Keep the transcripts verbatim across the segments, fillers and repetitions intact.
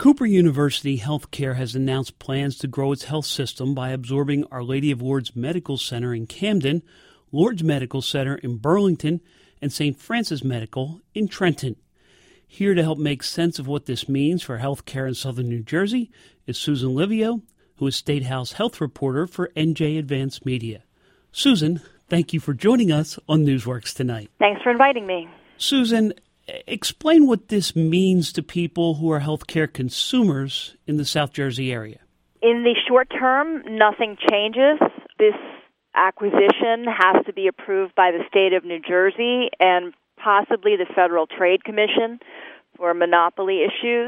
Cooper University Healthcare has announced plans to grow its health system by absorbing Our Lady of Lourdes Medical Center in Camden, Lourdes Medical Center in Burlington, and Saint Francis Medical in Trenton. Here to help make sense of what this means for healthcare in southern New Jersey is Susan Livio, who is State House Health Reporter for N J Advanced Media. Susan, thank you for joining us on Newsworks tonight. Thanks for inviting me. Susan, explain what this means to people who are healthcare consumers in the South Jersey area. In the short term, nothing changes. This acquisition has to be approved by the state of New Jersey and possibly the Federal Trade Commission for monopoly issues.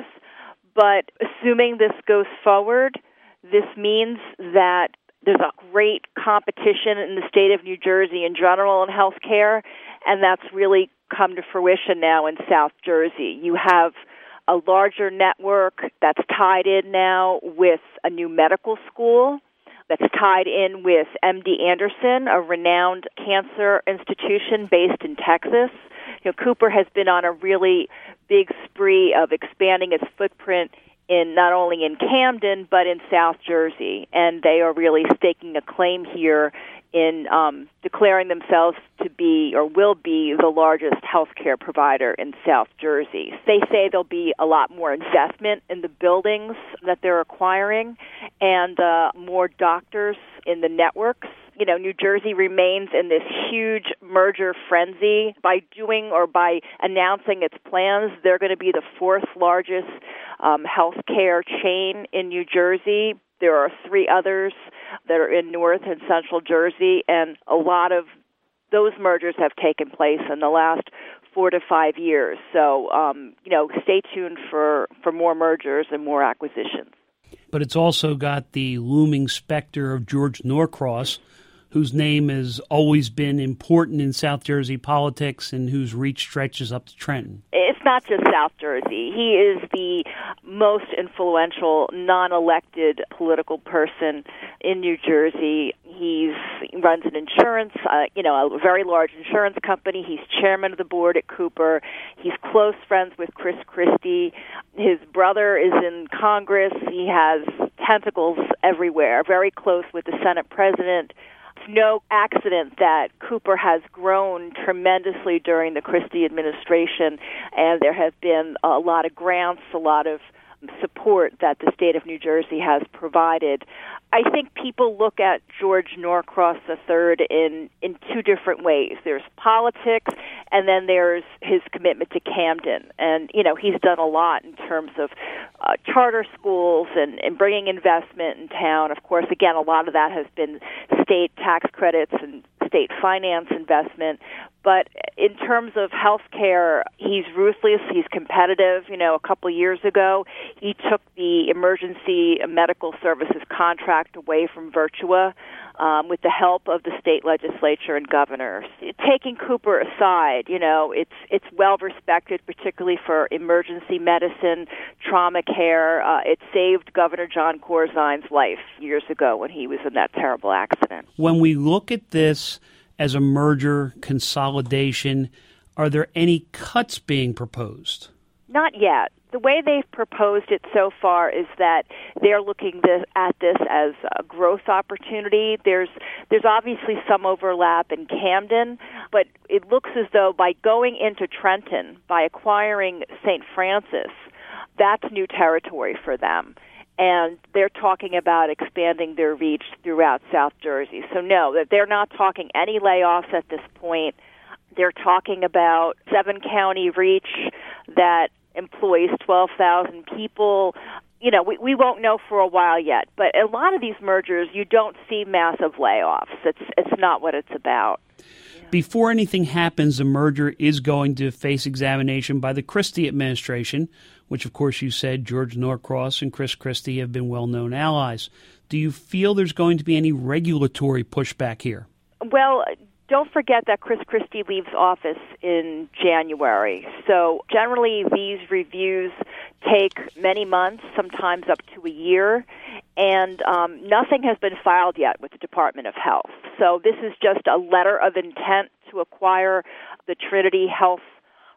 But assuming this goes forward, this means that there's a great competition in the state of New Jersey in general in healthcare, and that's really come to fruition now in South Jersey. You have a larger network that's tied in now with a new medical school that's tied in with M D Anderson, a renowned cancer institution based in Texas. You know, Cooper has been on a really big spree of expanding its footprint in not only in Camden, but in South Jersey. And they are really staking a claim here in um, declaring themselves to be or will be the largest healthcare provider in South Jersey. They say there'll be a lot more investment in the buildings that they're acquiring and uh, more doctors in the networks. You know, New Jersey remains in this huge merger frenzy. By doing or by announcing its plans, they're going to be the fourth largest um, healthcare chain in New Jersey. There are three others that are in North and Central Jersey, and a lot of those mergers have taken place in the last four to five years. So, um, you know, stay tuned for, for more mergers and more acquisitions. But it's also got the looming specter of George Norcross, whose name has always been important in South Jersey politics and whose reach stretches up to Trenton. It's not just South Jersey. He is the most influential, non-elected political person in New Jersey. He's, he runs an insurance, uh, you know, a very large insurance company. He's chairman of the board at Cooper. He's close friends with Chris Christie. His brother is in Congress. He has tentacles everywhere, very close with the Senate president. It's no accident that Cooper has grown tremendously during the Christie administration, and there have been a lot of grants, a lot of support that the state of New Jersey has provided. I think people look at George Norcross the third in, in two different ways. There's politics, and then there's his commitment to Camden. And, you know, he's done a lot in terms of uh, charter schools and, and bringing investment in town. Of course, again, a lot of that has been state tax credits and state finance investment. But in terms of health care, he's ruthless, he's competitive. You know, a couple of years ago, he took the emergency medical services contract away from Virtua um, with the help of the state legislature and governors. Taking Cooper aside, you know, it's it's well respected, particularly for emergency medicine, trauma care. Uh, it saved Governor John Corzine's life years ago when he was in that terrible accident. When we look at this as a merger consolidation, are there any cuts being proposed? Not yet. The way they've proposed it so far is that they're looking this, at this as a growth opportunity. There's there's obviously some overlap in Camden, but it looks as though by going into Trenton, by acquiring Saint Francis, that's new territory for them. And they're talking about expanding their reach throughout South Jersey. So no, that they're not talking any layoffs at this point. They're talking about seven-county reach that employs twelve thousand people. You know, we, we won't know for a while yet. But a lot of these mergers, you don't see massive layoffs. It's it's not what it's about. Before anything happens, the merger is going to face examination by the Christie administration, which, of course, you said George Norcross and Chris Christie have been well-known allies. Do you feel there's going to be any regulatory pushback here? Well, don't forget that Chris Christie leaves office in January. So generally, these reviews take many months, sometimes up to a year, and um, nothing has been filed yet with the Department of Health. So this is just a letter of intent to acquire the Trinity Health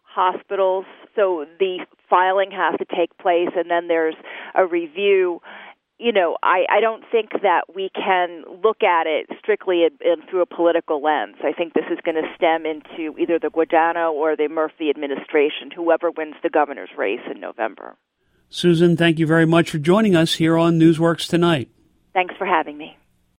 hospitals. So the filing has to take place, and then there's a review. You know, I, I don't think that we can look at it strictly in, in, through a political lens. I think this is going to stem into either the Guadagno or the Murphy administration, whoever wins the governor's race in November. Susan, thank you very much for joining us here on Newsworks Tonight. Thanks for having me.